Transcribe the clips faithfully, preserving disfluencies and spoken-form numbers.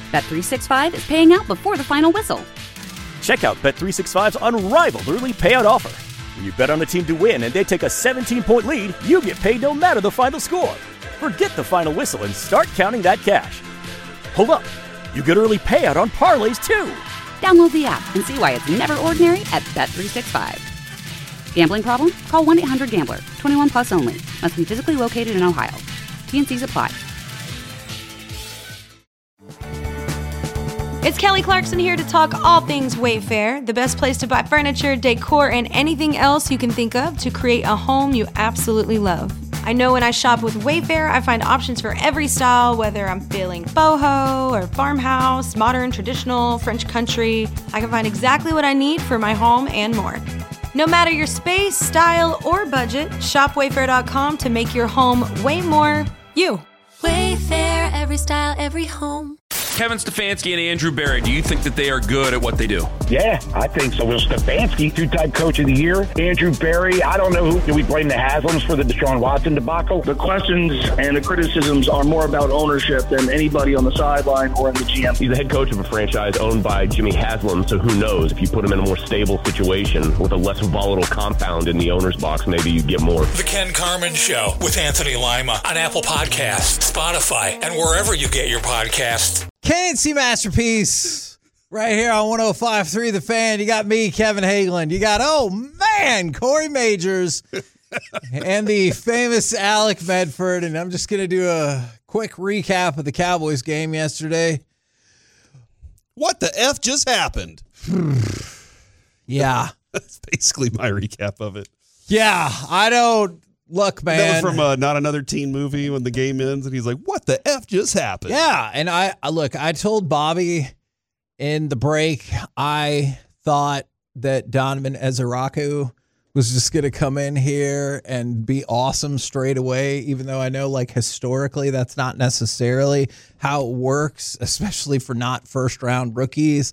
Bet three sixty-five is paying out before the final whistle. Check out Bet three sixty-five's unrivaled early payout offer. When you bet on a team to win and they take a seventeen-point lead, you get paid no matter the final score. Forget the final whistle and start counting that cash. Hold up. You get early payout on parlays, too. Download the app and see why it's never ordinary at Bet three sixty-five. Gambling problem? Call one eight hundred gambler. twenty-one plus only. Must be physically located in Ohio. T and C's apply. It's Kelly Clarkson here to talk all things Wayfair, the best place to buy furniture, decor, and anything else you can think of to create a home you absolutely love. I know when I shop with Wayfair, I find options for every style, whether I'm feeling boho or farmhouse, modern, traditional, French country. I can find exactly what I need for my home and more. No matter your space, style, or budget, shop wayfair dot com to make your home way more you. Wayfair, every style, every home. Kevin Stefanski and Andrew Berry, do you think that they are good at what they do? Yeah, I think so. Well, Stefanski, two-time coach of the year. Andrew Berry, I don't know who. Do we blame the Haslams for the Deshaun Watson debacle? The questions and the criticisms are more about ownership than anybody on the sideline or in the G M. He's the head coach of a franchise owned by Jimmy Haslam, so who knows? If you put him in a more stable situation with a less volatile compound in the owner's box, maybe you get more. The Ken Carman Show with Anthony Lima on Apple Podcasts, Spotify, and wherever you get your podcasts. K and C Masterpiece right here on one oh five point three The Fan. You got me, Kevin Hageland. You got, oh, man, Corey Majors and the famous Alec Medford. And I'm just going to do a quick recap of the Cowboys game yesterday. What the F just happened? Yeah. That's basically my recap of it. Yeah, I don't... Look, man. That was from uh, Not Another Teen Movie when the game ends, and he's like, what the F just happened? Yeah, and I, I look, I told Bobby in the break, I thought that Donovan Ezeraku was just going to come in here and be awesome straight away, even though I know, like, historically that's not necessarily how it works, especially for not first-round rookies.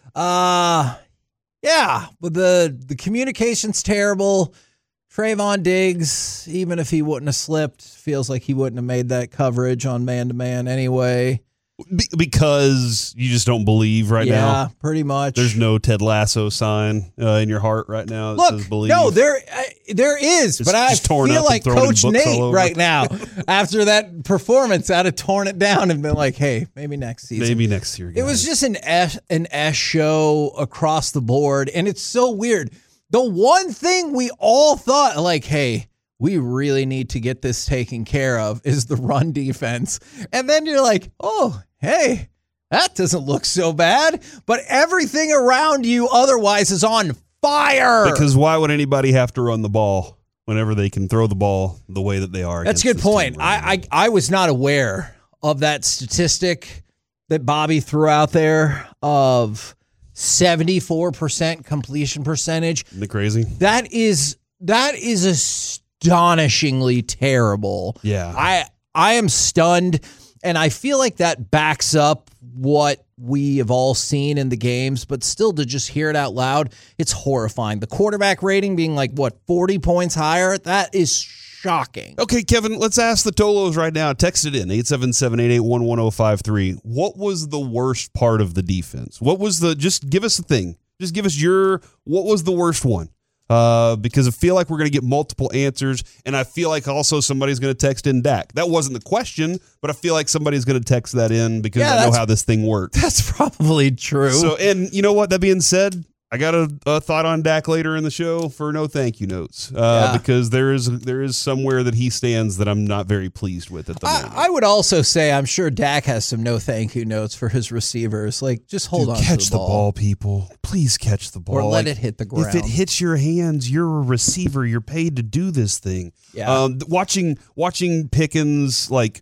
Uh, yeah, but the, the communication's terrible. Trayvon Diggs, even if he wouldn't have slipped, feels like he wouldn't have made that coverage on man-to-man anyway. Be- because you just don't believe right yeah, now? Yeah, pretty much. There's no Ted Lasso sign uh, in your heart right now that Look, says believe? No, there uh, there is, just, but I feel like Coach Nate right now, after that performance, I'd have torn it down and been like, hey, maybe next season. Maybe next year, guys. It was just an S, an S show across the board, and it's so weird. The one thing we all thought, like, hey, we really need to get this taken care of is the run defense. And then you're like, oh, hey, that doesn't look so bad. But everything around you otherwise is on fire. Because why would anybody have to run the ball whenever they can throw the ball the way that they are? That's a good point. Right I, I I was not aware of that statistic that Bobby threw out there of seventy-four percent completion percentage. Isn't it crazy? That is that is astonishingly terrible. Yeah. I I am stunned, and I feel like that backs up what we have all seen in the games, but still to just hear it out loud, it's horrifying. The quarterback rating being like, what, forty points higher? That is shocking. Okay, Kevin, let's ask the Tolos right now. Text it in, eight seven seven, eight eight one, one oh five three. What was the worst part of the defense? What was the, just give us a thing. Just give us your, what was the worst one? Uh, because I feel like we're going to get multiple answers, and I feel like also somebody's going to text in Dak. That wasn't the question, but I feel like somebody's going to text that in because Yeah, I know how this thing works. That's probably true. So, and you know what? That being said, I got a, a thought on Dak later in the show for no thank you notes, uh, Yeah. because there is there is somewhere that he stands that I'm not very pleased with at the moment. I, I would also say I'm sure Dak has some no thank you notes for his receivers. Like, just hold Dude, on catch to the the ball. ball, people. Please catch the ball. Or let Like, it hit the ground. If it hits your hands, you're a receiver. You're paid to do this thing. Yeah. Um, watching watching Pickens, like,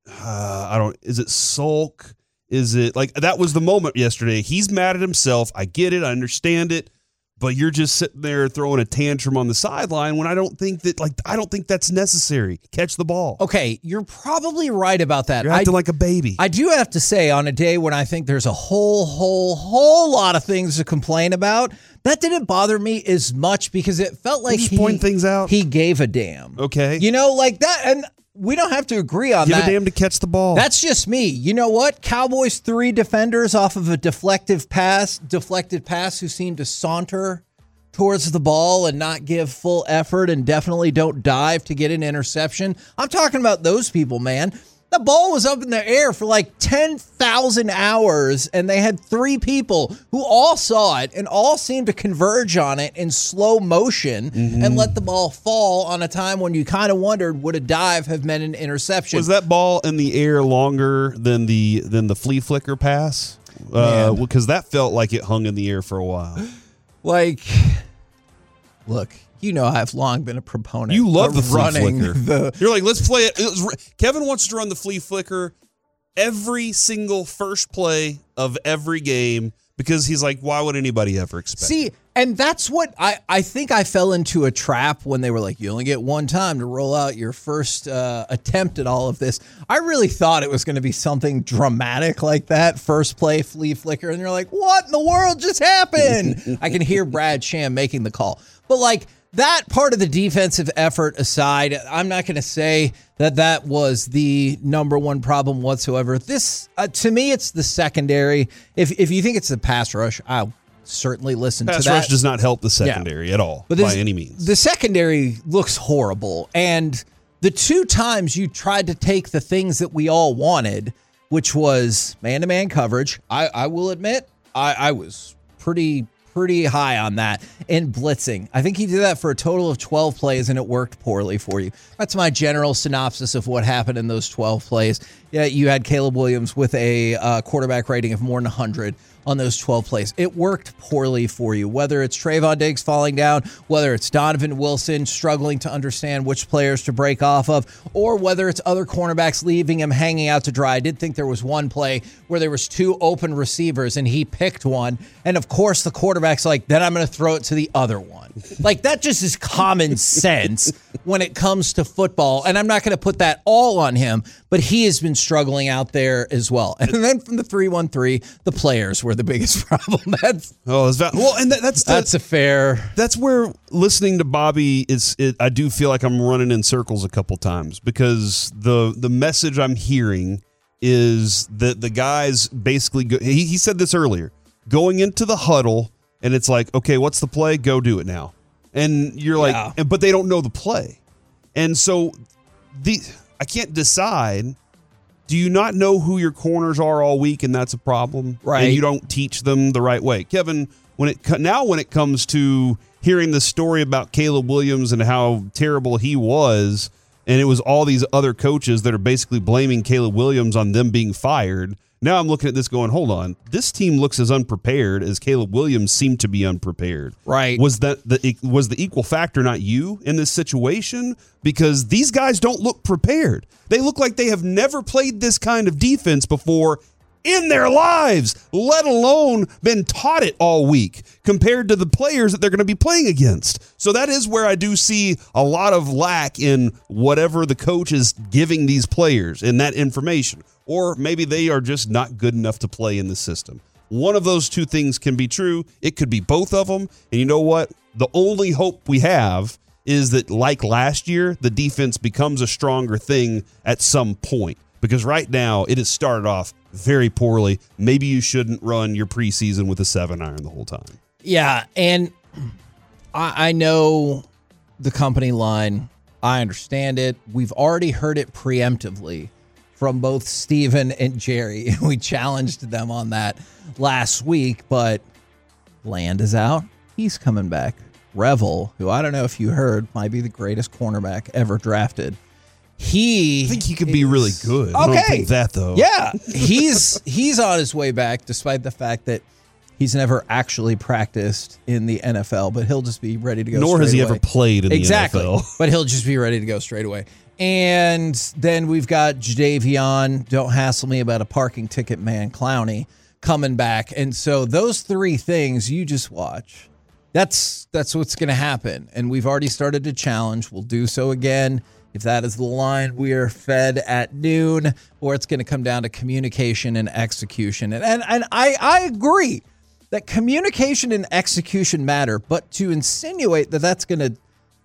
uh, I don't, is it sulk? Is it like, that was the moment yesterday. He's mad at himself. I get it. I understand it. But you're just sitting there throwing a tantrum on the sideline when I don't think that, like, I don't think that's necessary. Catch the ball. Okay, you're probably right about that. You're acting I, like a baby. I do have to say, on a day when I think there's a whole, whole, whole lot of things to complain about, that didn't bother me as much because it felt like Just he, point things out. he gave a damn. Okay. You know, like that, and we don't have to agree on Give that. a damn to catch the ball. That's just me. You know what? Cowboys three defenders off of a deflective pass, deflected pass who seem to saunter towards the ball and not give full effort and definitely don't dive to get an interception. I'm talking about those people, man. The ball was up in the air for like ten thousand hours, and they had three people who all saw it and all seemed to converge on it in slow motion mm-hmm. and let the ball fall on a time when you kind of wondered, would a dive have meant an interception? Was that ball in the air longer than the than the flea flicker pass? Because uh, that felt like it hung in the air for a while. Like, look. You know, I've long been a proponent. You love of the flea running flicker. The- You're like, let's play it. it was, Kevin wants to run the flea flicker every single first play of every game because he's like, why would anybody ever expect See, it? And that's what I, I think I fell into a trap when they were like, you only get one time to roll out your first uh, attempt at all of this. I really thought it was going to be something dramatic like that, first play flea flicker. And you're like, what in the world just happened? I can hear Brad Sham making the call. But like, that part of the defensive effort aside, I'm not going to say that that was the number one problem whatsoever. This, uh, to me, it's the secondary. If if you think it's the pass rush, I'll certainly listen pass to that. Pass rush does not help the secondary yeah. at all, but by any means. The secondary looks horrible. And the two times you tried to take the things that we all wanted, which was man-to-man coverage, I, I will admit, I, I was pretty... pretty high on that, and blitzing. I think he did that for a total of twelve plays, and it worked poorly for you. That's my general synopsis of what happened in those twelve plays. Yeah, you had Caleb Williams with a uh, quarterback rating of more than one hundred on those twelve plays. It worked poorly for you, whether it's Trayvon Diggs falling down, whether it's Donovan Wilson struggling to understand which players to break off of, or whether it's other cornerbacks leaving him hanging out to dry. I did think there was one play where there was two open receivers and he picked one, and of course the quarterback's like, then I'm going to throw it to the other one. Like, that just is common sense when it comes to football, and I'm not going to put that all on him, but he has been struggling out there as well. And then from the three one three, the players were the biggest problem. That's oh, is that, well, and that, that's the, that's a fair. That's where listening to Bobby is. It, I do feel like I'm running in circles a couple times because the the message I'm hearing is that the guys basically go, he he said this earlier, going into the huddle, and it's like, okay, what's the play? Go do it now. And you're like, yeah. but they don't know the play, and so the I can't decide. Do you not know who your corners are all week, and that's a problem? Right. And you don't teach them the right way. Kevin, when it now when it comes to hearing the story about Caleb Williams and how terrible he was, and it was all these other coaches that are basically blaming Caleb Williams on them being fired, now I'm looking at this going, hold on, this team looks as unprepared as Caleb Williams seemed to be unprepared. Right. Was that the was the equal factor not you in this situation? Because these guys don't look prepared. They look like they have never played this kind of defense before in their lives, let alone been taught it all week compared to the players that they're going to be playing against. So that is where I do see a lot of lack in whatever the coach is giving these players in that information. Or maybe they are just not good enough to play in the system. One of those two things can be true. It could be both of them. And you know what? The only hope we have is that, like last year, the defense becomes a stronger thing at some point. Because right now, it has started off very poorly. Maybe you shouldn't run your preseason with a seven iron the whole time. Yeah, and I, I know the company line. I understand it. We've already heard it preemptively from both Steven and Jerry. We challenged them on that last week, but Land is out. He's coming back. Revel, who I don't know if you heard, might be the greatest cornerback ever drafted. He, I think he could is, be really good. Okay, I don't think that though. Yeah, he's he's on his way back, despite the fact that he's never actually practiced in the N F L. But he'll just be ready to go. Nor has he away. ever played in exactly. the N F L. But he'll just be ready to go straight away. And then we've got Jadeveon, don't hassle me about a parking ticket, man, Clowney, coming back. And so those three things, you just watch. That's that's what's going to happen. And we've already started to challenge. We'll do so again. If that is the line we are fed at noon, or it's going to come down to communication and execution. And and, and I, I agree that communication and execution matter, but to insinuate that that's going to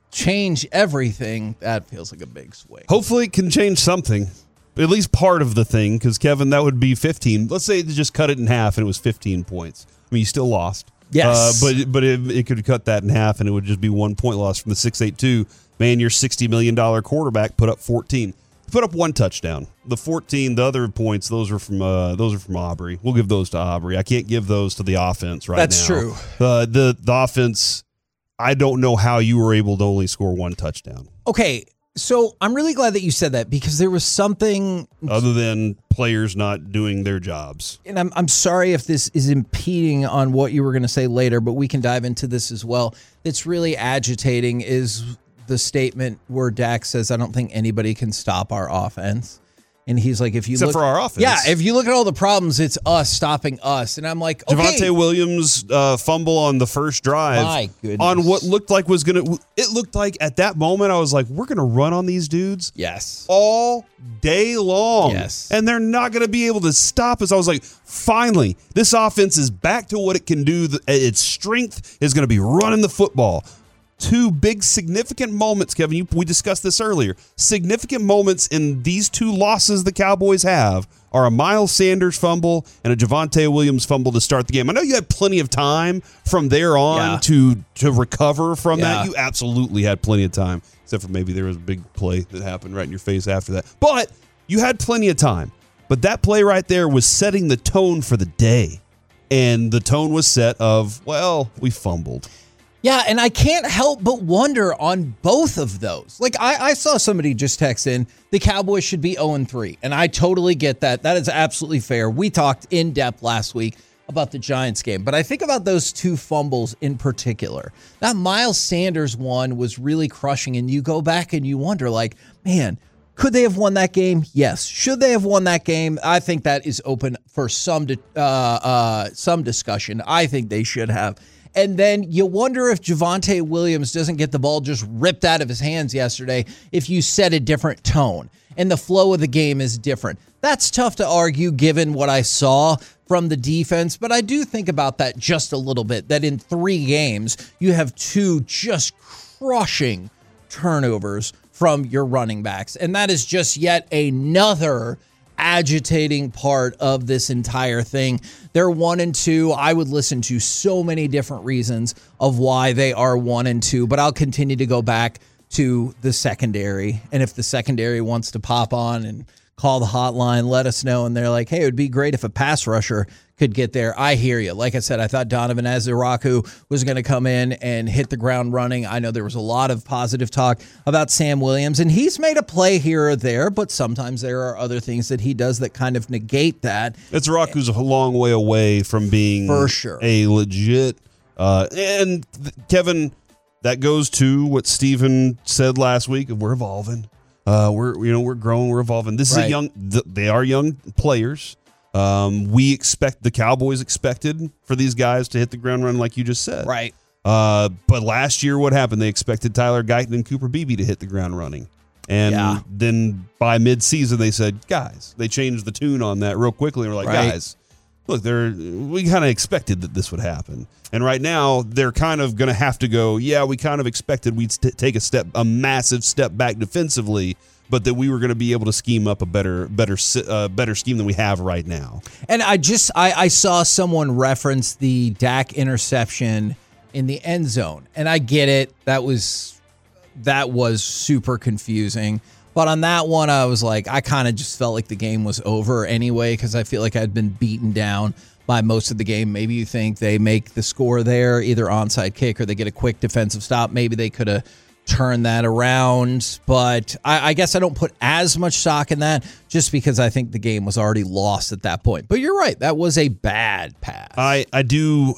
change everything, that feels like a big swing. Hopefully it can change something, at least part of the thing, because, Kevin, that would be fifteen. Let's say they just cut it in half and it was fifteen points. I mean, you still lost. Yes. Uh, but but it, it could cut that in half and it would just be one point loss from the six eight two. Man, your sixty million dollars quarterback put up fourteen. Put up one touchdown. The fourteen, the other points, those are from uh, those are from Aubrey. We'll give those to Aubrey. I can't give those to the offense right That's now. true. Uh, the the offense, I don't know how you were able to only score one touchdown. Okay, so I'm really glad that you said that because there was something other than players not doing their jobs. And I'm I'm sorry if this is impeding on what you were going to say later, but we can dive into this as well. That's really agitating is the statement where Dak says, I don't think anybody can stop our offense. And he's like, if you Except look for our offense. Yeah, if you look at all the problems, it's us stopping us. And I'm like, okay. Javonte Williams uh, fumble on the first drive. My goodness. On what looked like was going to, it looked like at that moment, I was like, we're going to run on these dudes. Yes. All day long. Yes. And they're not going to be able to stop us. I was like, finally, this offense is back to what it can do. Its strength is going to be running the football. Two big significant moments, Kevin. You, we discussed this earlier. Significant moments in these two losses the Cowboys have are a Miles Sanders fumble and a Javonte Williams fumble to start the game. I know you had plenty of time from there on Yeah. to to recover from Yeah. that. You absolutely had plenty of time, except for maybe there was a big play that happened right in your face after that. But you had plenty of time. But that play right there was setting the tone for the day. And the tone was set of, well, we fumbled. Yeah, and I can't help but wonder on both of those. Like, I, I saw somebody just text in, the Cowboys should be oh and three, and I totally get that. That is absolutely fair. We talked in depth last week about the Giants game, but I think about those two fumbles in particular. That Miles Sanders one was really crushing, and you go back and you wonder, like, man, could they have won that game? Yes. Should they have won that game? I think that is open for some uh, uh, some discussion. I think they should have. And then you wonder if Javonte Williams doesn't get the ball just ripped out of his hands yesterday if you set a different tone and the flow of the game is different. That's tough to argue given what I saw from the defense, but I do think about that just a little bit, that in three games, you have two just crushing turnovers from your running backs. And that is just yet another agitating part of this entire thing. They're one and two. I would listen to so many different reasons of why they are one and two, but I'll continue to go back to the secondary. And if the secondary wants to pop on and call the hotline, let us know. And they're like, hey, it would be great if a pass rusher could get there. I hear you. Like I said, I thought Donovan Eziraku was going to come in and hit the ground running. I know there was a lot of positive talk about Sam Williams, and he's made a play here or there, but sometimes there are other things that he does that kind of negate that. Eziraku's a long way away from being For sure. a legit. Uh, and Kevin, that goes to what Steven said last week. We're evolving. Uh, we're you know we're growing. We're evolving. This is Right. a young. Th- they are young players. Um, we expect the Cowboys expected for these guys to hit the ground running, like you just said. Right. Uh, but last year, what happened? They expected Tyler Guyton and Cooper Beebe to hit the ground running. And Yeah. then by midseason, they said, guys, they changed the tune on that real quickly. We're like, Right. guys, look, they're we kind of expected that this would happen. And right now, they're kind of going to have to go, yeah, we kind of expected we'd st- take a step, a massive step back defensively, but that we were going to be able to scheme up a better, better, si- uh, better scheme than we have right now. And I just I, I saw someone reference the Dak interception in the end zone, and I get it. That was that was super confusing. But on that one, I was like, I kind of just felt like the game was over anyway because I feel like I'd been beaten down by most of the game. Maybe you think they make the score there, either onside kick or they get a quick defensive stop. Maybe they could have turn that around, but I, I guess I don't put as much stock in that just because I think the game was already lost at that point. But you're right, that was a bad pass. I, I do,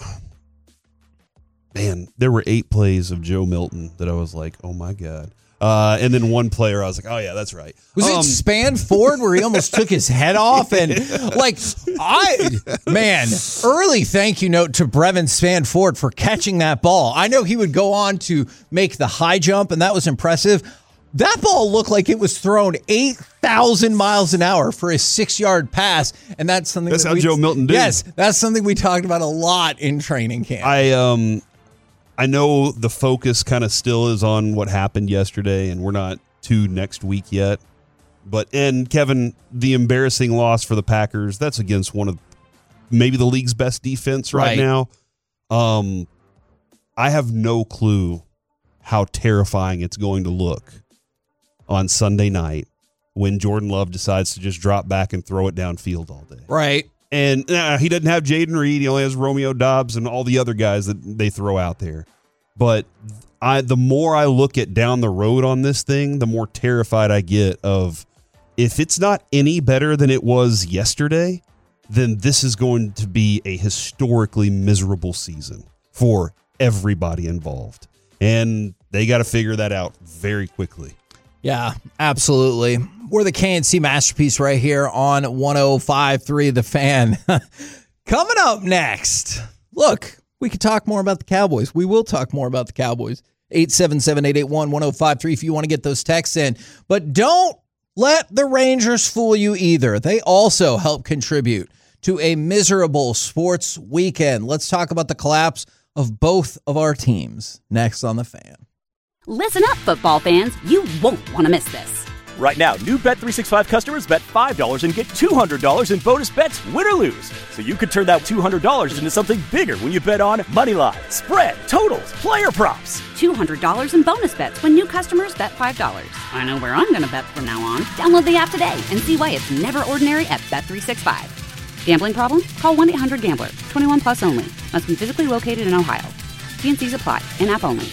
man, there were eight plays of Joe Milton that I was like, oh my God. Uh, and then one player, I was like, oh yeah, that's right. Was um, it Span Ford where he almost took his head off? And like, I, man, early thank you note to Brevin Span Ford for catching that ball. I know he would go on to make the high jump, and that was impressive. That ball looked like it was thrown eight thousand miles an hour for a six-yard pass, and that's something That's that how we, Joe Milton did. Yes, that's something we talked about a lot in training camp. I um, I know the focus kind of still is on what happened yesterday, and we're not to next week yet. But, and Kevin, the embarrassing loss for the Packers, that's against one of maybe the league's best defense right, right. now. Um, I have no clue how terrifying it's going to look on Sunday night when Jordan Love decides to just drop back and throw it downfield all day. Right. And uh, he doesn't have Jaden Reed. He only has Romeo Doubs and all the other guys that they throw out there. But I, the more I look at down the road on this thing, the more terrified I get of if it's not any better than it was yesterday, then this is going to be a historically miserable season for everybody involved. And they got to figure that out very quickly. Yeah, absolutely. We're the K N C Masterpiece right here on one oh five point three The Fan. Coming up next, look, we could talk more about the Cowboys. We will talk more about the Cowboys. eight seven seven, eight eight one, one oh five three if you want to get those texts in. But don't let the Rangers fool you either. They also help contribute to a miserable sports weekend. Let's talk about the collapse of both of our teams next on The Fan. Listen up, football fans. You won't want to miss this. Right now, new Bet three sixty-five customers bet five dollars and get two hundred dollars in bonus bets, win or lose. So you could turn that two hundred dollars into something bigger when you bet on money line, spread, totals, player props. two hundred dollars in bonus bets when new customers bet five dollars. I know where I'm going to bet from now on. Download the app today and see why it's never ordinary at Bet three sixty-five. Gambling problem? Call one eight hundred gambler. twenty-one plus only. Must be physically located in Ohio. T and C's apply. In-app only.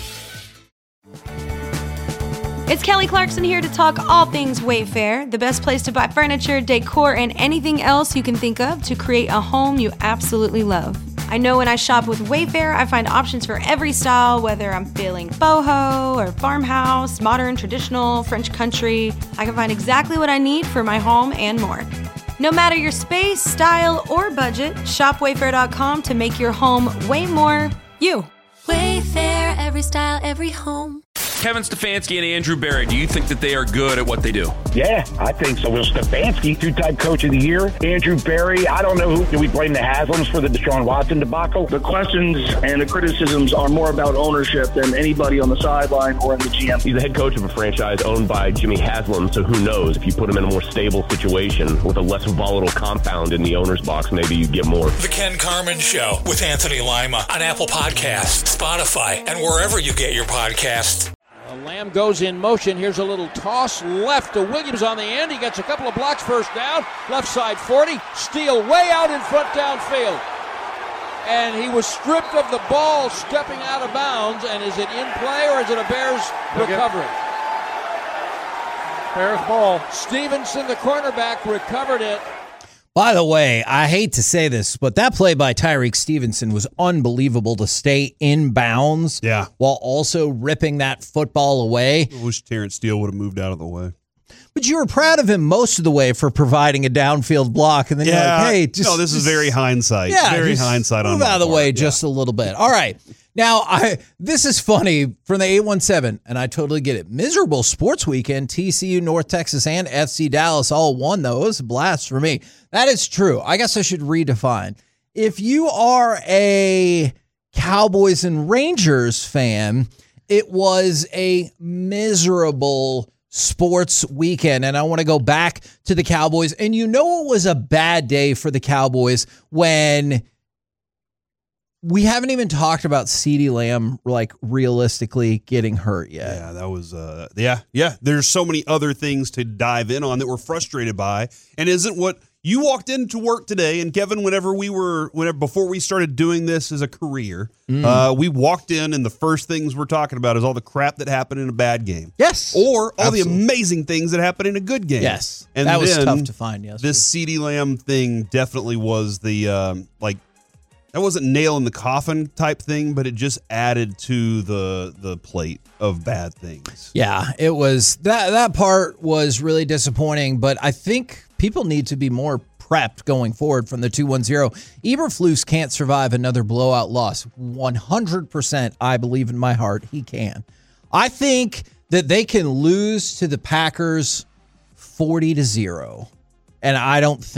It's Kelly Clarkson here to talk all things Wayfair, the best place to buy furniture, decor, and anything else you can think of to create a home you absolutely love. I know when I shop with Wayfair, I find options for every style, whether I'm feeling boho or farmhouse, modern, traditional, French country. I can find exactly what I need for my home and more. No matter your space, style, or budget, shop wayfair dot com to make your home way more you. Wayfair, every style, every home. Kevin Stefanski and Andrew Berry, do you think that they are good at what they do? Yeah, I think so. Will Stefanski, two-time coach of the year. Andrew Berry, I don't know who. Do we blame the Haslams for the Deshaun Watson debacle? The questions and the criticisms are more about ownership than anybody on the sideline or in the G M. He's the head coach of a franchise owned by Jimmy Haslam, so who knows? If you put him in a more stable situation with a less volatile compound in the owner's box, maybe you get more. The Ken Carman Show with Anthony Lima on Apple Podcasts, Spotify, and wherever you get your podcasts. Lamb goes in motion. Here's a little toss left to Williams on the end. He gets a couple of blocks first down. Left side forty. Steele way out in front downfield. And he was stripped of the ball stepping out of bounds. And is it in play or is it a Bears recovery? Bears ball. Stevenson, the cornerback, recovered it. By the way, I hate to say this, but that play by Tyreek Stevenson was unbelievable to stay in bounds yeah. while also ripping that football away. I wish Terrence Steele would have moved out of the way. But you were proud of him most of the way for providing a downfield block. And then yeah. you're like, hey, just... No, this just, is very hindsight. Yeah, very hindsight on move my out of the part. way yeah. just a little bit. All right. Now, I this is funny from the eight one seven, and I totally get it. Miserable sports weekend. T C U, North Texas, and F C Dallas all won, though. It was a blast for me. That is true. I guess I should redefine. If you are a Cowboys and Rangers fan, it was a miserable sports weekend. And I want to go back to the Cowboys. And you know it was a bad day for the Cowboys when... We haven't even talked about CeeDee Lamb, like, realistically getting hurt yet. Yeah, that was, uh, yeah, yeah. There's so many other things to dive in on that we're frustrated by. And isn't what you walked into work today, and Kevin, whenever we were, whenever before we started doing this as a career, mm. uh, we walked in, and the first things we're talking about is all the crap that happened in a bad game. Yes. Or all Absolutely. the amazing things that happened in a good game. Yes. And that was then tough to find, yes. This CeeDee Lamb thing definitely was the, um, like, that wasn't nail in the coffin type thing, but it just added to the the plate of bad things. Yeah, it was that that part was really disappointing, but I think people need to be more prepped going forward from the two one zero. Eberflus can't survive another blowout loss. one hundred percent I believe in my heart he can. I think that they can lose to the Packers forty to zero. And I don't think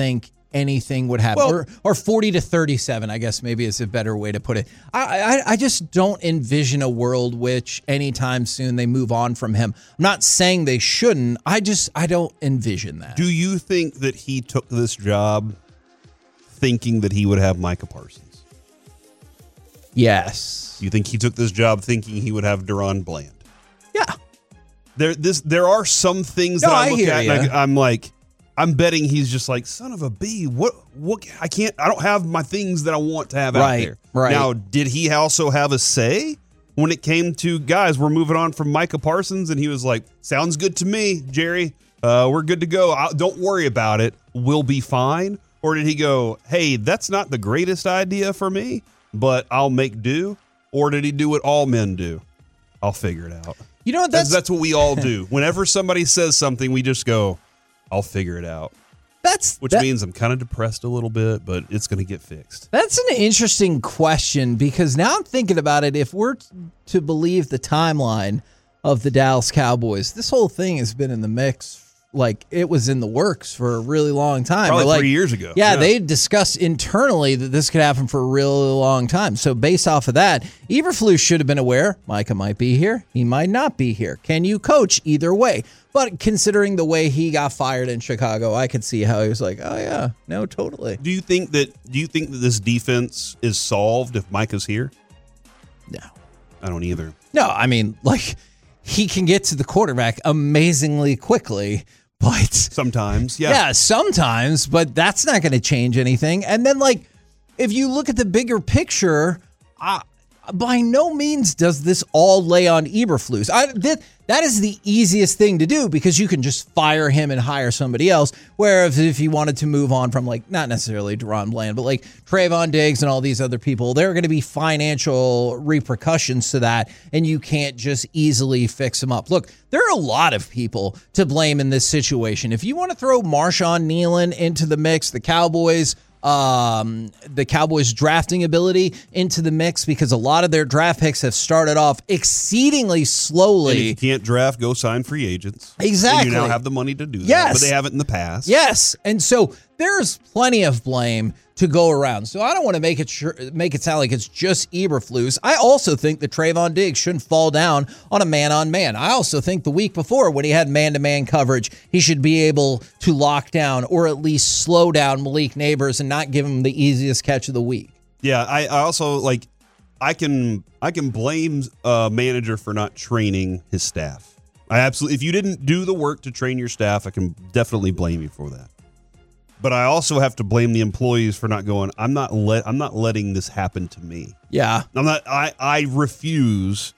anything would happen. Well- or, or forty to thirty-seven, I guess maybe is a better way to put it. I, I, I just don't envision a world which anytime soon they move on from him. I'm not saying they shouldn't. I just, I don't envision that. Do you think that he took this job thinking that he would have Micah Parsons? Yes. You think he took this job thinking he would have Deron Bland? Yeah. There, this, there are some things No, that I I look hear at ya. and I, I'm like, I'm betting he's just like, son of a bee. What? What? I can't. I don't have my things that I want to have Right, out there. right. Now, did he also have a say when it came to guys? We're moving on from Micah Parsons, and he was like, "Sounds good to me, Jerry. Uh, we're good to go. I, don't worry about it. We'll be fine." Or did he go, "Hey, that's not the greatest idea for me, but I'll make do"? Or did he do what all men do? I'll figure it out. You know what? That's, That's that's what we all do. Whenever somebody says something, we just go, I'll figure it out. That's Which that- means I'm kind of depressed a little bit, but it's going to get fixed. That's an interesting question because now I'm thinking about it. If we're t- to believe the timeline of the Dallas Cowboys, this whole thing has been in the mix. Like it was in the works for a really long time. Probably But, like, three years ago. Yeah, Yeah. they discussed internally that this could happen for a really long time. So based off of that, Eberflus should have been aware. Micah might be here. He might not be here. Can you coach either way? But considering the way he got fired in Chicago, I could see how he was like, oh yeah, no, totally. Do you think that do you think that this defense is solved if Micah's here? No. I don't either. No, I mean, like, he can get to the quarterback amazingly quickly, but sometimes, yeah. Yeah, sometimes, but that's not going to change anything. And then, like, if you look at the bigger picture, uh, by no means does this all lay on Eberflus. I, that, that is the easiest thing to do because you can just fire him and hire somebody else. Whereas if you wanted to move on from, like, not necessarily Deron Bland, but like Trayvon Diggs and all these other people, there are going to be financial repercussions to that, and you can't just easily fix them up. Look, there are a lot of people to blame in this situation. If you want to throw Marshawn Nealon into the mix, the Cowboys, um, the Cowboys drafting ability into the mix, because a lot of their draft picks have started off exceedingly slowly. And if you can't draft, go sign free agents. Exactly. And you now have the money to do that. Yes. But they haven't in the past. Yes. And so there's plenty of blame to go around. So I don't want to make it sure, make it sound like it's just Eberflus. I also think that Trayvon Diggs shouldn't fall down on a man-on-man. I also think the week before when he had man-to-man coverage, he should be able to lock down or at least slow down Malik Neighbors and not give him the easiest catch of the week. Yeah, I, I also like I can I can blame a manager for not training his staff. I absolutely if you didn't do the work to train your staff, I can definitely blame you for that. But I also have to blame the employees for not going, I'm not let I'm not letting this happen to me. Yeah. I'm not I, I refuse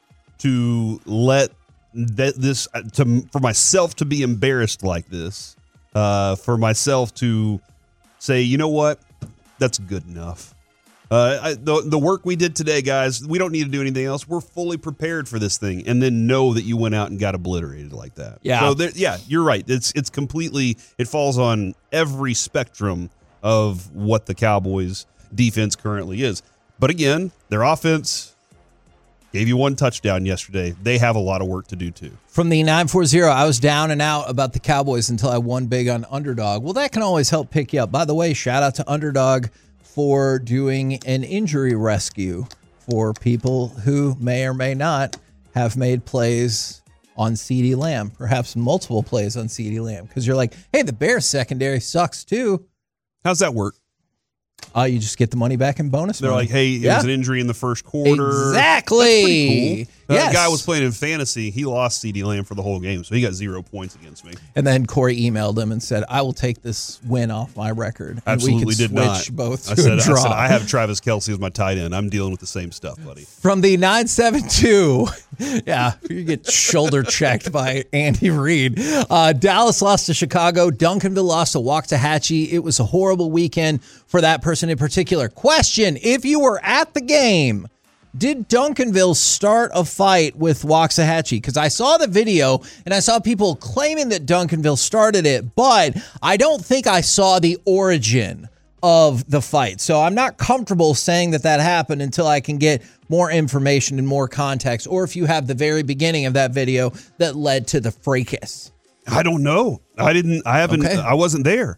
to let that this to for myself to be embarrassed like this. Uh, for myself to say, you know what? That's good enough. Uh, I, the the work we did today, guys, we don't need to do anything else. We're fully prepared for this thing, and then know that you went out and got obliterated like that. Yeah. So there, yeah, you're right. It's it's completely. It falls on every spectrum of what the Cowboys' defense currently is. But again, their offense gave you one touchdown yesterday. They have a lot of work to do too. From the nine forty, I was down and out about the Cowboys until I won big on Underdog. Well, that can always help pick you up. By the way, shout out to Underdog for doing an injury rescue for people who may or may not have made plays on CeeDee Lamb, perhaps multiple plays on CeeDee Lamb, because you're like, hey, the Bears secondary sucks too. How's that work? Uh, you just get the money back in bonus. They're money. like, hey, it Yeah. was an injury in the first quarter. Exactly. That's pretty cool. That Yes. guy was playing in fantasy. He lost CeeDee Lamb for the whole game, so he got zero points against me. And then Corey emailed him and said, I will take this win off my record. And Absolutely we could did switch not. both to I said, a draw. I said, I have Travis Kelce as my tight end. I'm dealing with the same stuff, buddy. From the nine seven two, yeah, you get shoulder checked by Andy Reid. Uh, Dallas lost to Chicago. Duncanville lost to Waxahachie. It was a horrible weekend for that person in particular. Question, if you were at the game, did Duncanville start a fight with Waxahachie? Because I saw the video and I saw people claiming that Duncanville started it, but I don't think I saw the origin of the fight. So I'm not comfortable saying that that happened until I can get more information and more context, or if you have the very beginning of that video that led to the fracas. I don't know. I didn't, I haven't, Okay. I wasn't there.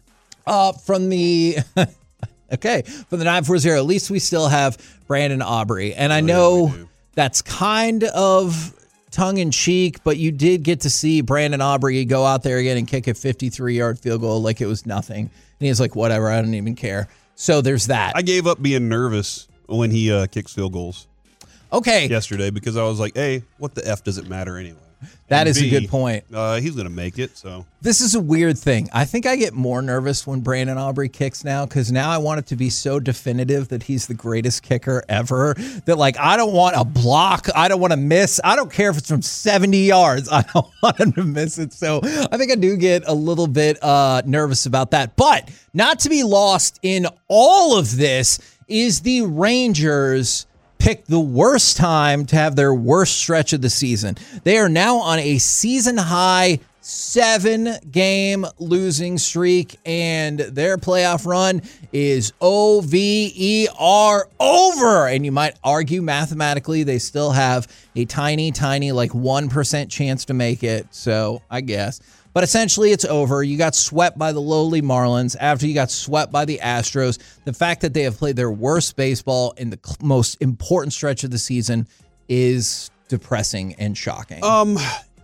Uh, from the okay, from the nine four zero, at least we still have Brandon Aubrey. And I know yeah, that's kind of tongue-in-cheek, but you did get to see Brandon Aubrey go out there again and kick a fifty-three-yard field goal like it was nothing. And he's like, whatever, I don't even care. So there's that. I gave up being nervous when he uh, kicks field goals. Okay. Yesterday, because I was like, hey, what the F does it matter anyway? That And is B, a good point. Uh, he's going to make it, so. This is a weird thing. I think I get more nervous when Brandon Aubrey kicks now because now I want it to be so definitive that he's the greatest kicker ever that, like, I don't want a block. I don't want to miss. I don't care if it's from seventy yards. I don't want him to miss it. So I think I do get a little bit uh, nervous about that. But not to be lost in all of this is the Rangers picked the worst time to have their worst stretch of the season. They are now on a season-high seven-game losing streak, and their playoff run is O V E R over. And you might argue mathematically they still have a tiny, tiny, like one percent chance to make it, so I guess. But essentially, it's over. You got swept by the lowly Marlins after you got swept by the Astros. The fact that they have played their worst baseball in the cl- most important stretch of the season is depressing and shocking. Um,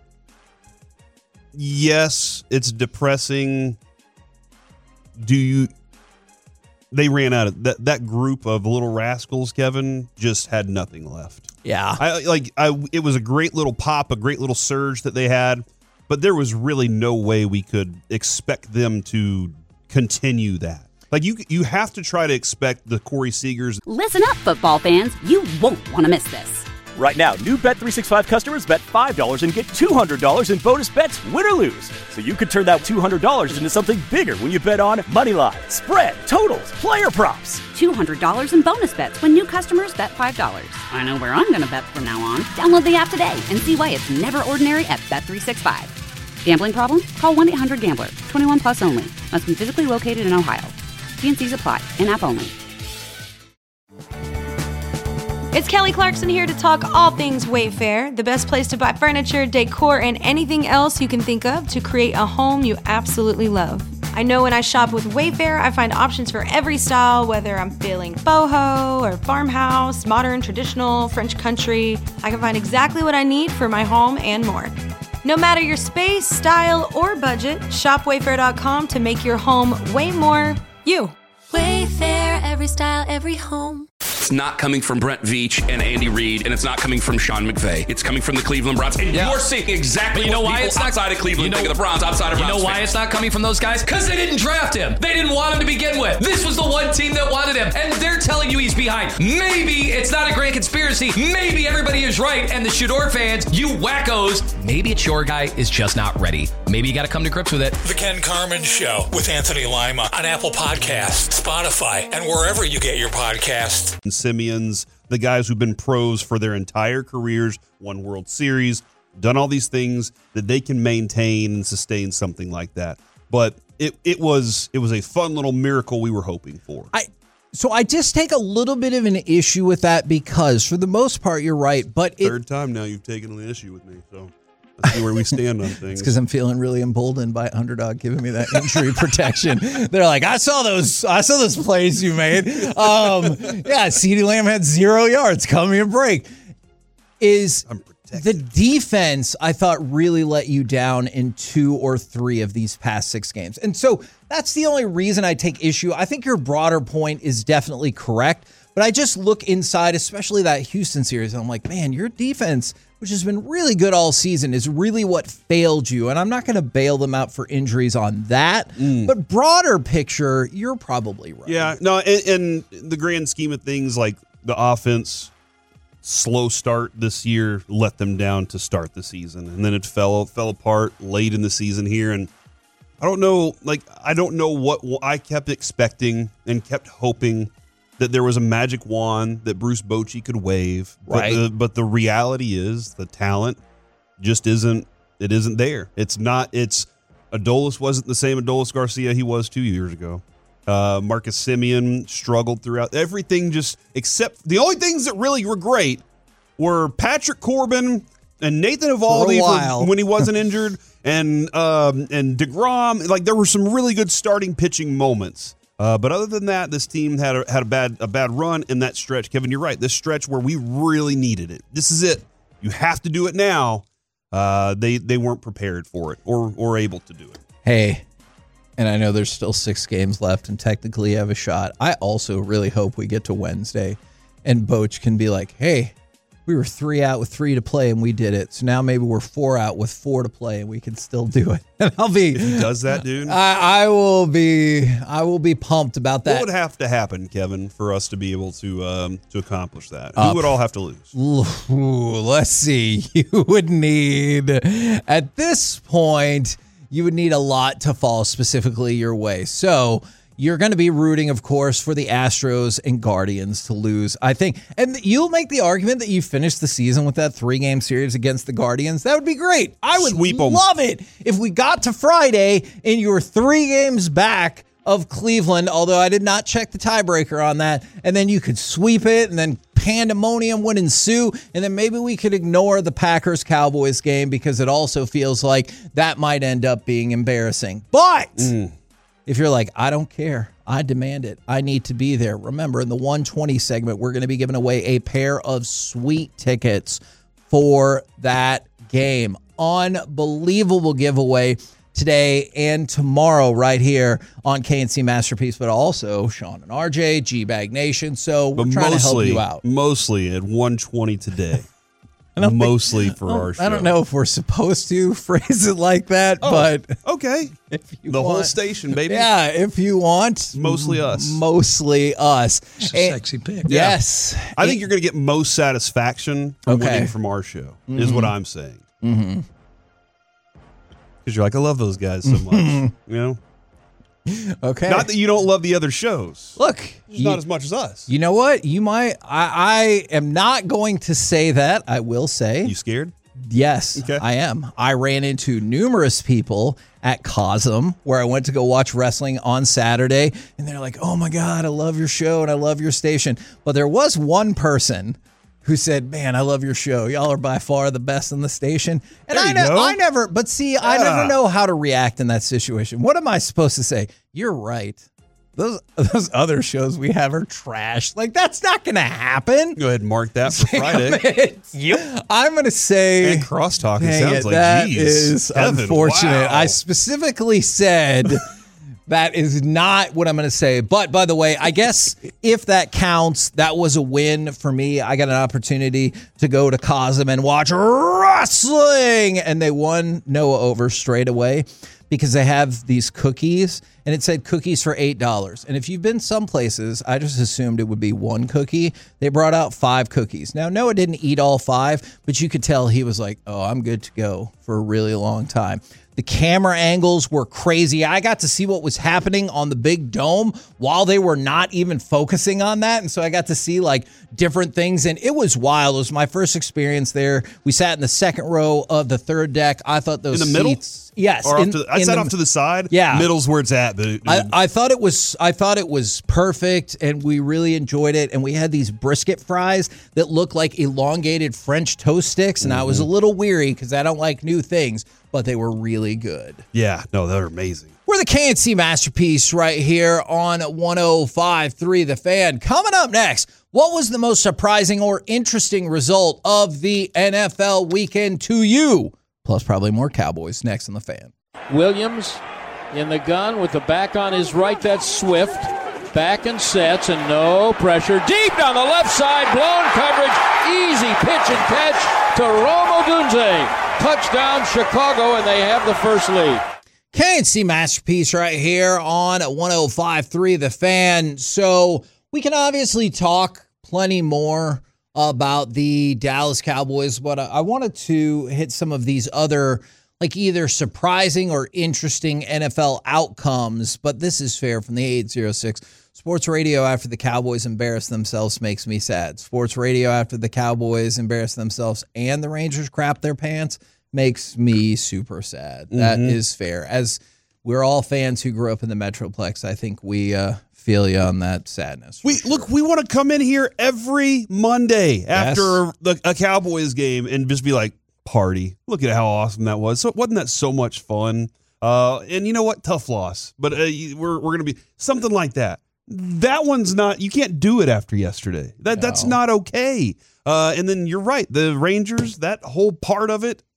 yes, it's depressing. Do you... They ran out of... That, that group of little rascals, Kevin, just had nothing left. Yeah. I like. I. It was a great little pop, a great little surge that they had. But there was really no way we could expect them to continue that. Like, you you have to try to expect the Corey Seagers. Listen up, football fans. You won't want to miss this. Right now, new Bet three sixty-five customers bet five dollars and get two hundred dollars in bonus bets, win or lose. So you could turn that two hundred dollars into something bigger when you bet on money line, spread, totals, player props. two hundred dollars in bonus bets when new customers bet five dollars. I know where I'm going to bet from now on. Download the app today and see why it's never ordinary at Bet three sixty-five. Gambling problem? Call one eight hundred gambler. twenty-one plus only. Must be physically located in Ohio. T and C's apply. In-app only. It's Kelly Clarkson here to talk all things Wayfair, the best place to buy furniture, decor, and anything else you can think of to create a home you absolutely love. I know when I shop with Wayfair, I find options for every style, whether I'm feeling boho or farmhouse, modern, traditional, French country. I can find exactly what I need for my home and more. No matter your space, style, or budget, shop wayfair dot com to make your home way more you. Wayfair, every style, every home. It's not coming from Brent Veach and Andy Reid, and it's not coming from Sean McVay. It's coming from the Cleveland Browns. And Yeah. you're seeing exactly But you know what why people it's not- outside of Cleveland you know- think of the Browns, outside of You Browns know why fans. it's not coming from those guys? Because they didn't draft him. They didn't want him to begin with. This was the one team that wanted him, and they're telling you he's behind. Maybe it's not a grand conspiracy. Maybe everybody is right, and the Shador fans, you wackos, maybe it's your guy is just not ready. Maybe you got to come to grips with it. The Ken Carmen Show with Anthony Lima on Apple Podcasts, Spotify, and wherever you get your podcasts. And Simeons, the guys who've been pros for their entire careers, won World Series, done all these things that they can maintain and sustain something like that. But it it was it was a fun little miracle we were hoping for. I so I just take a little bit of an issue with that because for the most part you're right, but it, Third time now you've taken an issue with me, so let's see where we stand on things. It's because I'm feeling really emboldened by Underdog giving me that injury protection. They're like, I saw those, I saw those plays you made. Um, yeah, CeeDee Lamb had zero yards. Coming a break. Is the defense I thought really let you down in two or three of these past six games, and so that's the only reason I take issue. I think your broader point is definitely correct, but I just look inside, especially that Houston series, and I'm like, man, your defense, which has been really good all season, is really what failed you. And I'm not going to bail them out for injuries on that. Mm. But broader picture, you're probably right. Yeah, no, in, in the grand scheme of things, like the offense, slow start this year let them down to start the season. And then it fell fell apart late in the season here. And I don't know, like, I don't know what I kept expecting and kept hoping that there was a magic wand that Bruce Bochy could wave. Right. But the, but the reality is the talent just isn't, it isn't there. It's not, it's, Adolis wasn't the same Adolis Garcia he was two years ago. Uh, Marcus Simeon struggled throughout everything, just except the only things that really were great were Patrick Corbin And Nathan Eovaldi while. when he wasn't injured, and um, and DeGrom, like there were some really good starting pitching moments. Uh, but other than that, this team had a, had a bad a bad run in that stretch. Kevin, you're right. This stretch where we really needed it. This is it. You have to do it now. Uh, they they weren't prepared for it or or able to do it. Hey, and I know there's still six games left, and technically you have a shot. I also really hope we get to Wednesday, and Boch can be like, "Hey, we were three out with three to play, and we did it. So now maybe we're four out with four to play, and we can still do it." And I'll be. If he does that, dude, I, I will be. I will be pumped about that. What would have to happen, Kevin, for us to be able to um, to accomplish that? Up. Who would all have to lose? Ooh, let's see. You would need at this point. You would need a lot to fall specifically your way. So you're going to be rooting, of course, for the Astros and Guardians to lose, I think. And you'll make the argument that you finished the season with that three-game series against the Guardians. That would be great. I would Sweep 'em. love it if we got to Friday and you were three games back of Cleveland, although I did not check the tiebreaker on that. And then you could sweep it, and then pandemonium would ensue, and then maybe we could ignore the Packers-Cowboys game because it also feels like that might end up being embarrassing. But Mm. if you're like, I don't care, I demand it, I need to be there. Remember, in the one twenty segment, we're going to be giving away a pair of sweet tickets for that game. Unbelievable giveaway today and tomorrow right here on K and C Masterpiece, but also Sean and R J, G-Bag Nation. So we're But trying mostly, to help you out. Mostly at one twenty today. I don't Mostly think, for I don't- our show. I don't know if we're supposed to phrase it like that, Oh, but okay. if you the want, whole station, baby. Yeah, if you want. Mostly us. Mostly us. It's a And- sexy pick. Yes. I think you're going to get most satisfaction from Okay. winning from our show, is Mhm. what I'm saying. Mm-hmm. Because you're like, I love those guys so much. You know? Okay. Not that you don't love the other shows. Look, Just not as much as us. You know what? You might. I, I am not going to say that. I will say. You scared? Yes, Okay. I am. I ran into numerous people at Cosm where I went to go watch wrestling on Saturday, and they're like, "Oh my God, I love your show and I love your station." But there was one person who said, "Man, I love your show. Y'all are by far the best in the station." And There I, you ne- go. I never, but see, I Yeah. never know how to react in that situation. What am I supposed to say? You're right. Those those other shows we have are trash. Like, that's not going to happen. Go ahead and mark that for Friday. Yep. I'm going to say. And crosstalk. It Dang sounds it, like, that geez, is Kevin, unfortunate. wow. I specifically said that is not what I'm going to say. But by the way, I guess if that counts, that was a win for me. I got an opportunity to go to Cosm and watch wrestling, and they won Noah over straight away because they have these cookies, and it said cookies for eight dollars. And if you've been some places, I just assumed it would be one cookie. They brought out five cookies. Now, Noah didn't eat all five, but you could tell he was like, oh, I'm good to go for a really long time. The camera angles were crazy. I got to see what was happening on the big dome while they were not even focusing on that. And so I got to see like different things, and it was wild. It was my first experience there. We sat in the second row of the third deck. I thought those In the middle? seats, yes. Or off in- to the, I in sat the- off to the side. Yeah. Middle's where it's at, dude. I, I thought it was I thought it was perfect, and we really enjoyed it. And we had these brisket fries that looked like elongated French toast sticks, and I was a little weary because I don't like new things, but they were really good. yeah, no, they're amazing. We're the K and C Masterpiece right here on one oh five point three The Fan. Coming up next, what was the most surprising or interesting result of the N F L weekend to you? Plus probably more Cowboys next on The Fan. Williams in the gun with the back on his right. That's Swift. Back and sets and no pressure. Deep down the left side. Blown coverage. Easy pitch and catch to Rome Odunze. Touchdown Chicago, and they have the first lead. K and C Masterpiece right here on one oh five point three The Fan. So we can obviously talk plenty more about the Dallas Cowboys, but I wanted to hit some of these other, like either surprising or interesting N F L outcomes. But this is fair from the eight oh six. Sports radio after the Cowboys embarrass themselves makes me sad. Sports radio after the Cowboys embarrass themselves and the Rangers crap their pants makes me super sad. That Mhm. is fair. As we're all fans who grew up in the Metroplex, I think we uh, feel you on that sadness. We look. We want to come in here every Monday after the, a Cowboys game and just be like, party. Look at how awesome that was. So wasn't that so much fun? Uh, and you know what? Tough loss, but uh, we're we're gonna be something like that. That one's not. You can't do it after yesterday. That no. That's not okay. Uh, and then you're right. The Rangers, that whole part of it.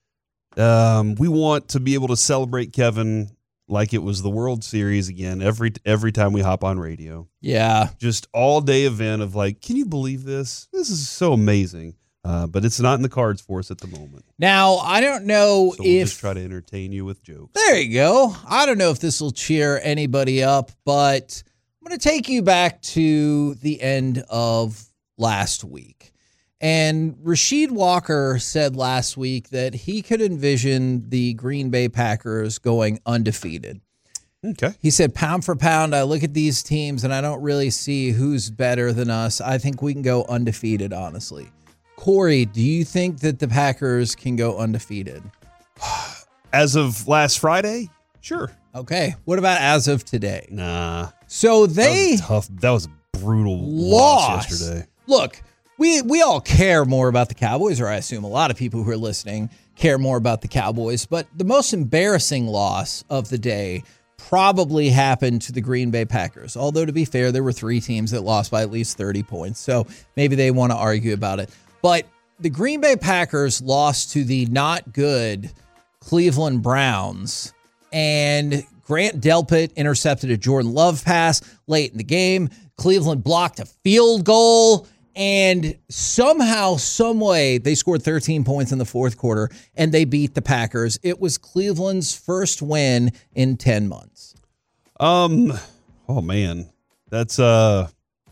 Um, we want to be able to celebrate Kevin like it was the World Series again every every time we hop on radio. Yeah, just all day event of like, can you believe this? This is so amazing. Uh, but it's not in the cards for us at the moment. Now, I don't know so we'll if... just try to entertain you with jokes. There you go. I don't know if this will cheer anybody up, but I'm going to take you back to the end of last week. And Rasheed Walker said last week that he could envision the Green Bay Packers going undefeated. Okay. He said, pound for pound, I look at these teams and I don't really see who's better than us. I think we can go undefeated, honestly. Corey, do you think that the Packers can go undefeated? As of last Friday? Sure. Okay. What about as of today? Nah. So they... That was tough. That was a brutal loss loss yesterday. Look, we, we all care more about the Cowboys, or I assume a lot of people who are listening care more about the Cowboys, but the most embarrassing loss of the day probably happened to the Green Bay Packers. Although, to be fair, there were three teams that lost by at least thirty points, so maybe they want to argue about it. But the Green Bay Packers lost to the not good Cleveland Browns, and Grant Delpit intercepted a Jordan Love pass late in the game. Cleveland blocked a field goal, and somehow, some way, they scored thirteen points in the fourth quarter, and they beat the Packers. It was Cleveland's first win in ten months. Um, oh man, that's uh.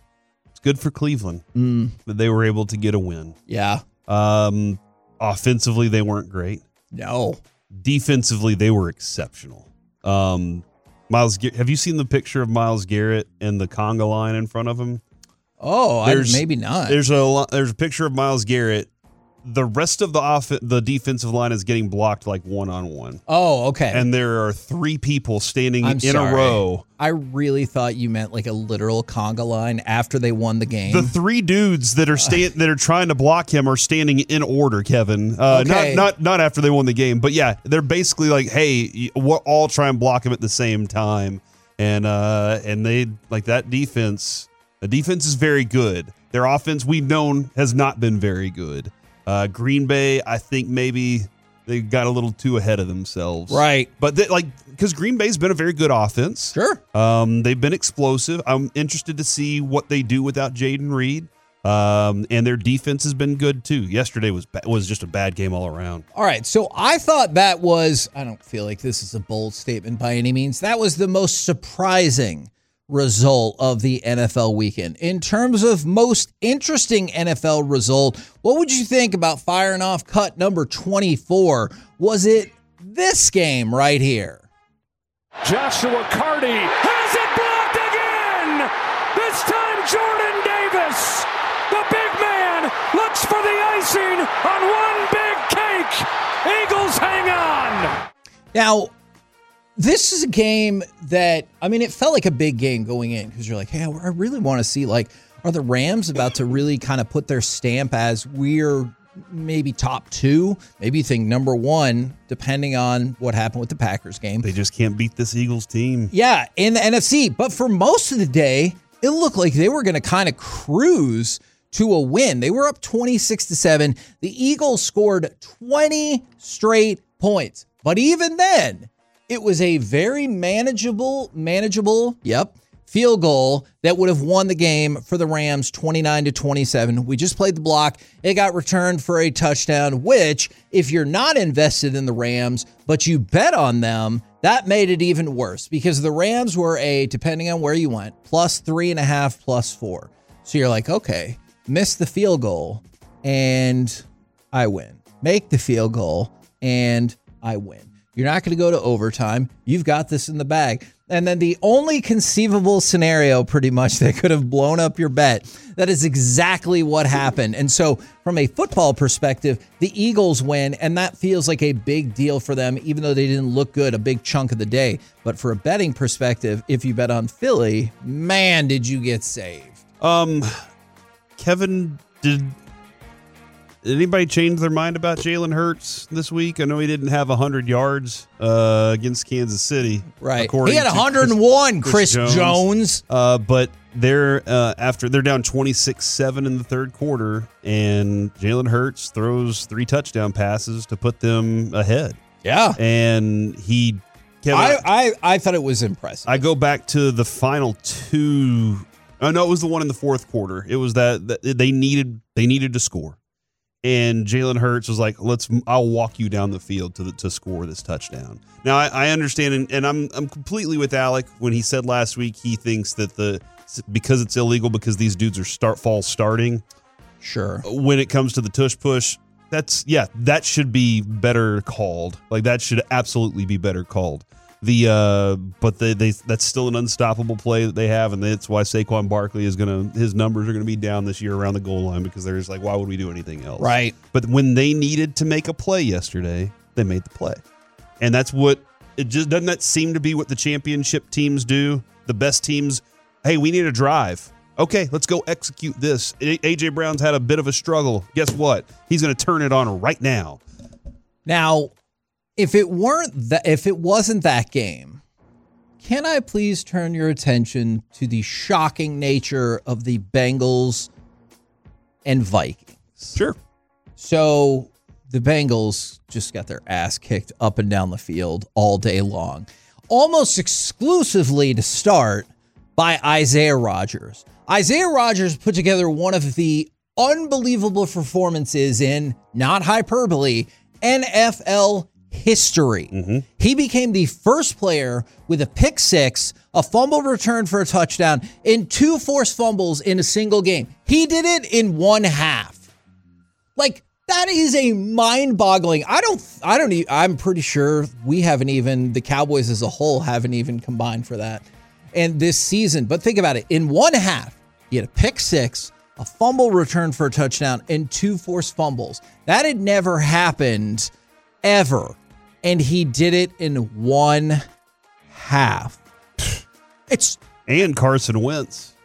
good for Cleveland mm. that they were able to get a win. Yeah. Um, offensively, they weren't great. No. Defensively, they were exceptional. Um, Myles, have you seen the picture of Myles Garrett and the conga line in front of him? Oh, I, maybe not. There's a there's a picture of Myles Garrett. The rest of the off the defensive line is getting blocked like one on one. Oh, okay. And there are three people standing I'm in sorry. a row. I really thought you meant like a literal conga line after they won the game. The three dudes that are sta- that are trying to block him are standing in order, Kevin. Uh, Okay. Not not not after they won the game, but yeah, they're basically like, hey, we'll all try and block him at the same time, and uh, and they like that defense. The defense is very good. Their offense, we've known, has not been very good. Uh, Green Bay, I think maybe they got a little too ahead of themselves. Right. But they, like, because Green Bay's been a very good offense. Sure. Um, they've been explosive. I'm interested to see what they do without Jaden Reed. Um, and their defense has been good too. Yesterday was was just a bad game all around. All right, so I thought that was, I don't feel like this is a bold statement by any means. That was the most surprising result of the N F L weekend. In terms of most interesting N F L result, what would you think about firing off cut number twenty-four? Was it this game right here? Joshua Carty has it blocked again! This time Jordan Davis, the big man, looks for the icing on one big cake. Eagles hang on. Now, this is a game that, I mean, it felt like a big game going in because you're like, hey, I really want to see, like, are the Rams about to really kind of put their stamp as we're maybe top two, maybe you think number one, depending on what happened with the Packers game. They just can't beat this Eagles team. Yeah, in the N F C. But for most of the day, it looked like they were going to kind of cruise to a win. They were up twenty-six to seven. The Eagles scored twenty straight points. But even then, it was a very manageable, manageable, yep, field goal that would have won the game for the Rams twenty-nine to twenty-seven. We just played the block. It got returned for a touchdown, which, if you're not invested in the Rams, but you bet on them, that made it even worse because the Rams were a, depending on where you went, plus three and a half, plus four. So you're like, okay, miss the field goal and I win. Make the field goal and I win. You're not going to go to overtime. You've got this in the bag. And then the only conceivable scenario pretty much that could have blown up your bet, that is exactly what happened. And so from a football perspective, the Eagles win, and that feels like a big deal for them, even though they didn't look good a big chunk of the day. But for a betting perspective, if you bet on Philly, man, did you get saved. Um, Kevin, did Did anybody change their mind about Jalen Hurts this week? I know he didn't have one hundred yards uh, against Kansas City. Right. He had one hundred one, Chris, Chris Jones. Jones. Uh, but they're uh, after they're down twenty-six seven in the third quarter, and Jalen Hurts throws three touchdown passes to put them ahead. Yeah. And he Kevin, I, I, I thought it was impressive. I go back to the final two. Oh, no, it was the one in the fourth quarter. It was that, that they needed they needed to score. And Jalen Hurts was like, "Let's. I'll walk you down the field to the, to score this touchdown." Now I, I understand, and, and I'm I'm completely with Alec when he said last week he thinks that the because it's illegal because these dudes are start false starting. Sure. When it comes to the tush push, that's yeah, that should be better called. Like that should absolutely be better called. The uh, but they, they that's still an unstoppable play that they have, and that's why Saquon Barkley is gonna his numbers are gonna be down this year around the goal line because they're just like, why would we do anything else? Right. But when they needed to make a play yesterday, they made the play, and that's what it just doesn't that seem to be what the championship teams do. The best teams, hey, we need a drive. Okay, let's go execute this. A J Brown's had a bit of a struggle. Guess what? He's gonna turn it on right now. Now. If it weren't that, if it wasn't that game, can I please turn your attention to the shocking nature of the Bengals and Vikings? Sure. So the Bengals just got their ass kicked up and down the field all day long, almost exclusively to start by Isaiah Rodgers. Isaiah Rodgers put together one of the unbelievable performances in, not hyperbole, N F L history. Mm-hmm. He became the first player with a pick six, a fumble return for a touchdown, and two forced fumbles in a single game. He did it in one half. Like, that is a mind-boggling. I don't, I don't, e- I'm pretty sure we haven't even, the Cowboys as a whole haven't even combined for that. And this season, but think about it, in one half, he had a pick six, a fumble return for a touchdown, and two forced fumbles. That had never happened ever. And he did it in one half. It's and Carson Wentz.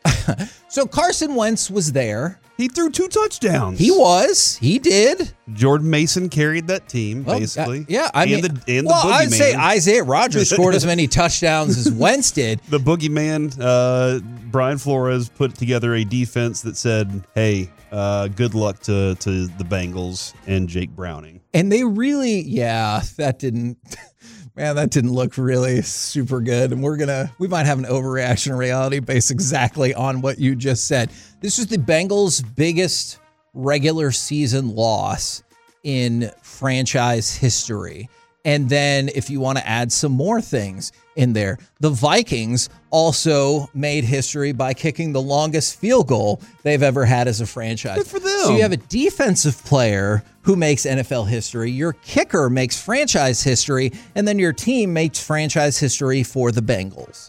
So Carson Wentz was there. He threw two touchdowns. He was. He did. Jordan Mason carried that team, well, basically. Uh, yeah, I and mean, the, and well, the I'd say Isaiah Rodgers scored as many touchdowns as Wentz did. The boogeyman, uh, Brian Flores, put together a defense that said, "Hey, uh, good luck to to the Bengals and Jake Browning." And they really, yeah, that didn't. Man, that didn't look really super good. And we're going to, we might have an overreaction in reality based exactly on what you just said. This is the Bengals' biggest regular season loss in franchise history. And then if you want to add some more things in there, the Vikings also made history by kicking the longest field goal they've ever had as a franchise. Good for them. So you have a defensive player who makes N F L history, your kicker makes franchise history, and then your team makes franchise history for the Bengals.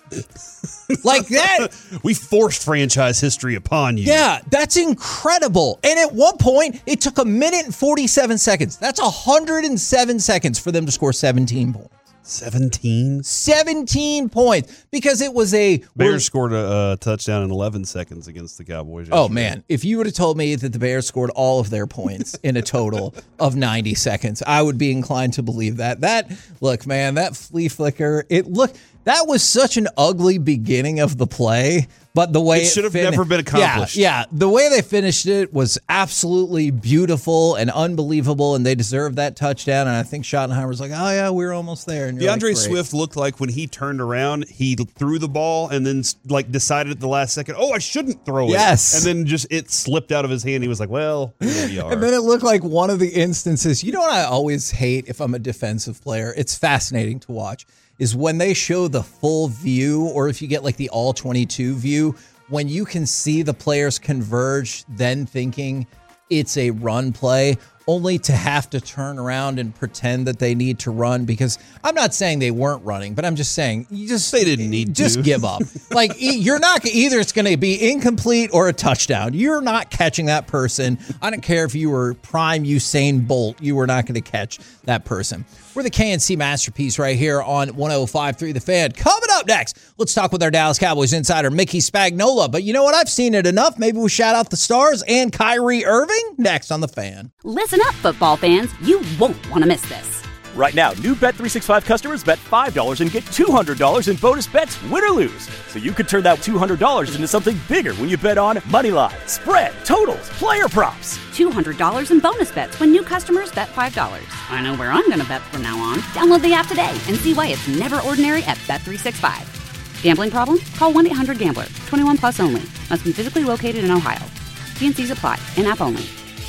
Like that. We forced franchise history upon you. Yeah, that's incredible. And at one point, it took a minute and forty-seven seconds. That's one hundred seven seconds for them to score seventeen points. seventeen? seventeen points. Because it was a... Bears scored a, a touchdown in eleven seconds against the Cowboys yesterday. Oh, man. If you would have told me that the Bears scored all of their points in a total of ninety seconds, I would be inclined to believe that. That, look, man, that flea flicker, it looked... That was such an ugly beginning of the play, but the way it should have fin- never been accomplished. Yeah, yeah, the way they finished it was absolutely beautiful and unbelievable, and they deserved that touchdown. And I think Schottenheimer was like, "Oh yeah, we were almost there." And DeAndre like, Swift looked like when he turned around, he threw the ball and then like decided at the last second, "Oh, I shouldn't throw it." Yes, and then just it slipped out of his hand. He was like, "Well, here we are." And then it looked like one of the instances. You know what I always hate if I'm a defensive player? It's fascinating to watch. Is when they show the full view, or if you get like the all twenty-two view, when you can see the players converge, then thinking it's a run play, only to have to turn around and pretend that they need to run, because I'm not saying they weren't running, but I'm just saying you just they didn't need just to. give up. Like you're not either it's going to be incomplete or a touchdown. You're not catching that person. I don't care if you were prime Usain Bolt, you were not going to catch that person. We're the K N C Masterpiece right here on one oh five point three The Fan. Coming up next, let's talk with our Dallas Cowboys insider, Mickey Spagnola. But you know what? I've seen it enough. Maybe we'll shout out the stars and Kyrie Irving next on The Fan. Listen up, football fans. You won't want to miss this. Right now, new Bet three sixty-five customers bet five dollars and get two hundred dollars in bonus bets, win or lose. So you could turn that two hundred dollars into something bigger when you bet on moneyline, spread, totals, player props. two hundred dollars in bonus bets when new customers bet five dollars. I know where I'm going to bet from now on. Download the app today and see why it's never ordinary at Bet three sixty-five. Gambling problem? Call one eight hundred gambler. twenty-one plus only. Must be physically located in Ohio. T and C's apply. In-app only.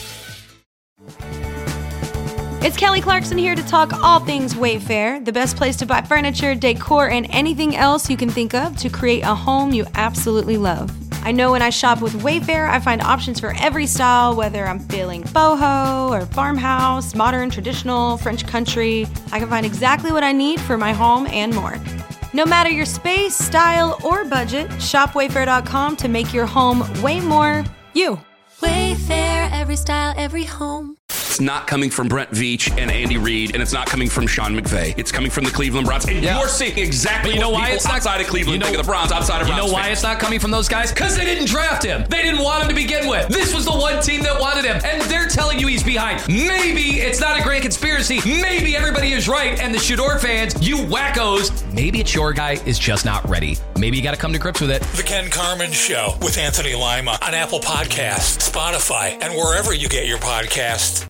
It's Kelly Clarkson here to talk all things Wayfair, the best place to buy furniture, decor, and anything else you can think of to create a home you absolutely love. I know when I shop with Wayfair, I find options for every style, whether I'm feeling boho or farmhouse, modern, traditional, French country. I can find exactly what I need for my home and more. No matter your space, style, or budget, shop wayfair dot com to make your home way more you. Wayfair, every style, every home. It's not coming from Brent Veach and Andy Reid, and it's not coming from Sean McVay. It's coming from the Cleveland Browns. And Yeah. you're seeing exactly But you know what why people it's not- outside of Cleveland you know- think of the Browns, outside of You Browns know why fans. it's not coming from those guys? Because they didn't draft him. They didn't want him to begin with. This was the one team that wanted him, and they're telling you he's behind. Maybe it's not a grand conspiracy. Maybe everybody is right, and the Shador fans, you wackos, maybe it's your guy is just not ready. Maybe you got to come to grips with it. The Ken Carman Show with Anthony Lima on Apple Podcasts, Spotify, and wherever you get your podcasts.